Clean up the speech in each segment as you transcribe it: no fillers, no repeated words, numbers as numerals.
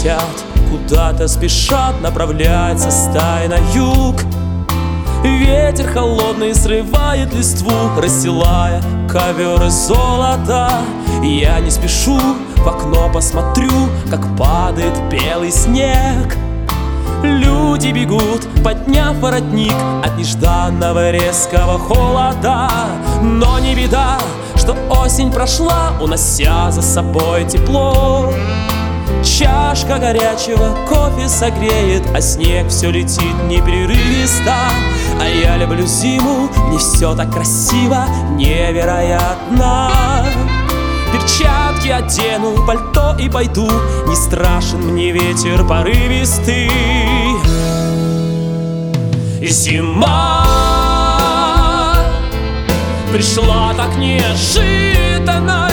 летят, куда-то спешат, направляется стая на юг. Ветер холодный срывает листву, расстилая ковер из золота. Я не спешу, в окно посмотрю, как падает белый снег. Люди бегут, подняв воротник от нежданного резкого холода. Но не беда, что осень прошла, унося за собой тепло. Чашка горячего кофе согреет, а снег все летит непрерывисто. А я люблю зиму, мне все так красиво, невероятно. Перчатки одену, пальто и пойду, не страшен мне ветер порывистый. Зима пришла так неожиданно,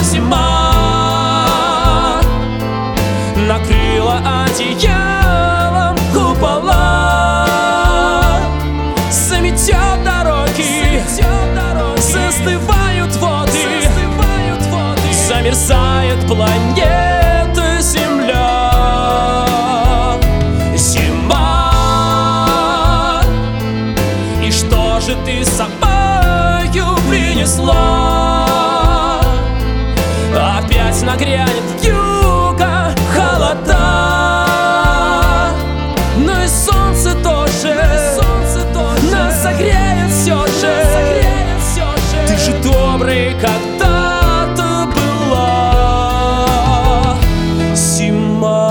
зима накрыла одеялом купола, заметет дороги, застывают воды, замерзает планета Земля. Зима, и что же ты с собою принесла? Опять нагрянет вьюга, холода, но и солнце тоже нас согреет все же. Ты же добрый, когда-то была зима.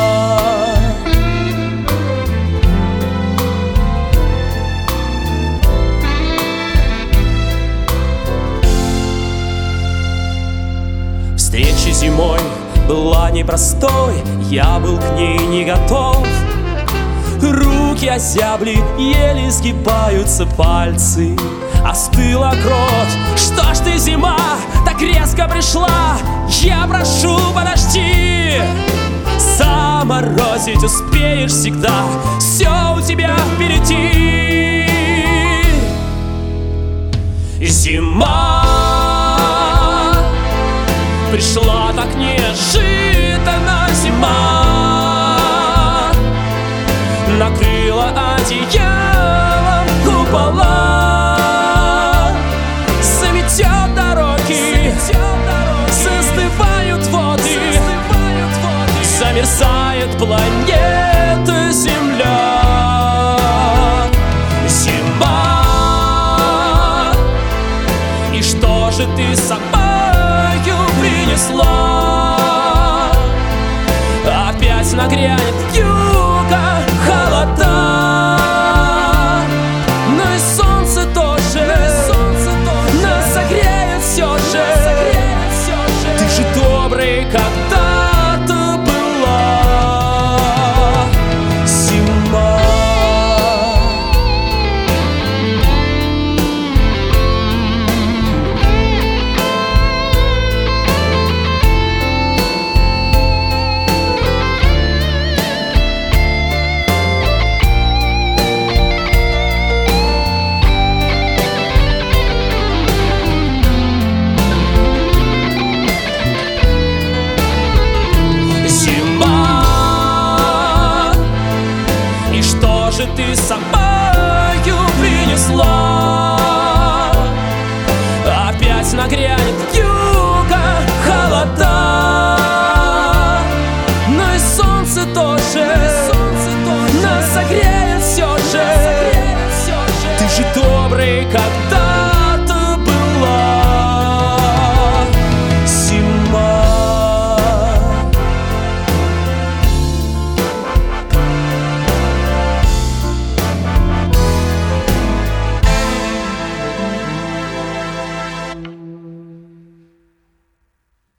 Встреча зимой была непростой, я был к ней не готов. Руки озябли, еле сгибаются пальцы, остыла кровь. Что ж ты, зима, так резко пришла? Я прошу, подожди. Заморозить успеешь всегда, все у тебя впереди. Зима пришла так неожиданно, зима накрыла одеялом купола, заметет дороги, застывают воды, замерзает планета Земля. Зима, и что же ты с собою принесла? Опять нагрянет вьюга, холода, но и солнце тоже нас согреет все же. Ты же добрый, когда-то была зима. Ты с собою принесла? Опять нагрянет